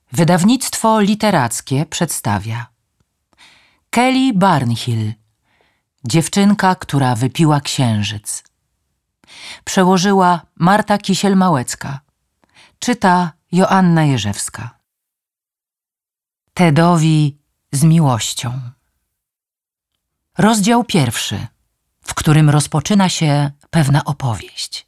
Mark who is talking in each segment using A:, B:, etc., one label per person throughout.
A: Wydawnictwo literackie przedstawia Kelly Barnhill, dziewczynka, która wypiła księżyc. Przełożyła Marta Kisiel-Małecka. Czyta Joanna Jerzewska. Tedowi z miłością. Rozdział 1, w którym rozpoczyna się pewna opowieść.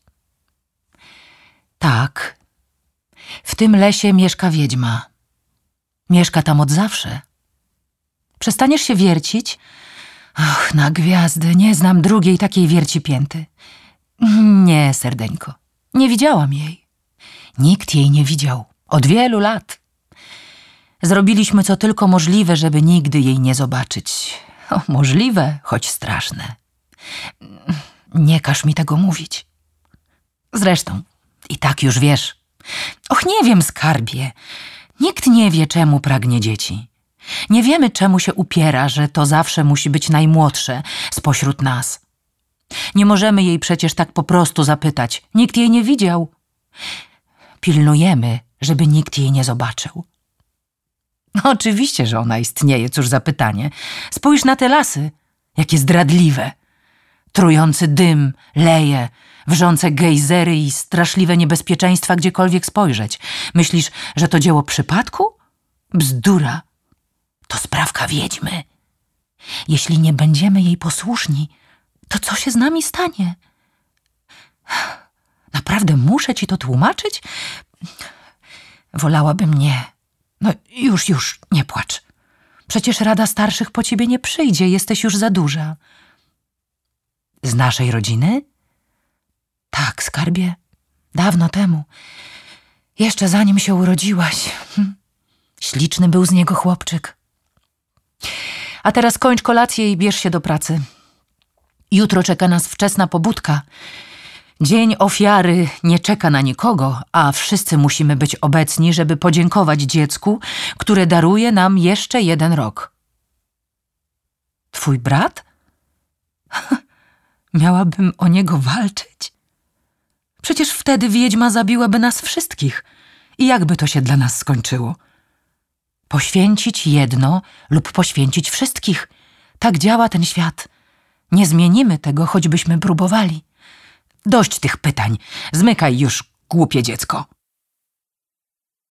A: Tak, w tym lesie mieszka wiedźma. Mieszka tam od zawsze. Przestaniesz się wiercić? Och, na gwiazdy, nie znam drugiej takiej wiercipięty. Nie, serdeńko, nie widziałam jej. Nikt jej nie widział od wielu lat. Zrobiliśmy co tylko możliwe, żeby nigdy jej nie zobaczyć. O, możliwe, choć straszne. Nie każ mi tego mówić. Zresztą, i tak już wiesz. Och, nie wiem, skarbie. Nikt nie wie, czemu pragnie dzieci. Nie wiemy, czemu się upiera, że to zawsze musi być najmłodsze spośród nas. Nie możemy jej przecież tak po prostu zapytać. Nikt jej nie widział. Pilnujemy, żeby nikt jej nie zobaczył. Oczywiście, że ona istnieje, cóż za pytanie. Spójrz na te lasy, jakie zdradliwe. Trujący dym, leje, wrzące gejzery i straszliwe niebezpieczeństwa gdziekolwiek spojrzeć. Myślisz, że to dzieło przypadku? Bzdura. To sprawka wiedźmy. Jeśli nie będziemy jej posłuszni, to co się z nami stanie? Naprawdę muszę ci to tłumaczyć? Wolałabym nie. No już, nie płacz. Przecież Rada Starszych po ciebie nie przyjdzie, jesteś już za duża. Z naszej rodziny? Tak, skarbie. Dawno temu. Jeszcze zanim się urodziłaś. Śliczny był z niego chłopczyk. A teraz kończ kolację i bierz się do pracy. Jutro czeka nas wczesna pobudka. Dzień ofiary nie czeka na nikogo, a wszyscy musimy być obecni, żeby podziękować dziecku, które daruje nam jeszcze 1 rok. Twój brat? Miałabym o niego walczyć? Przecież wtedy wiedźma zabiłaby nas wszystkich. I jakby to się dla nas skończyło? Poświęcić jedno lub poświęcić wszystkich. Tak działa ten świat. Nie zmienimy tego, choćbyśmy próbowali. Dość tych pytań. Zmykaj już, głupie dziecko.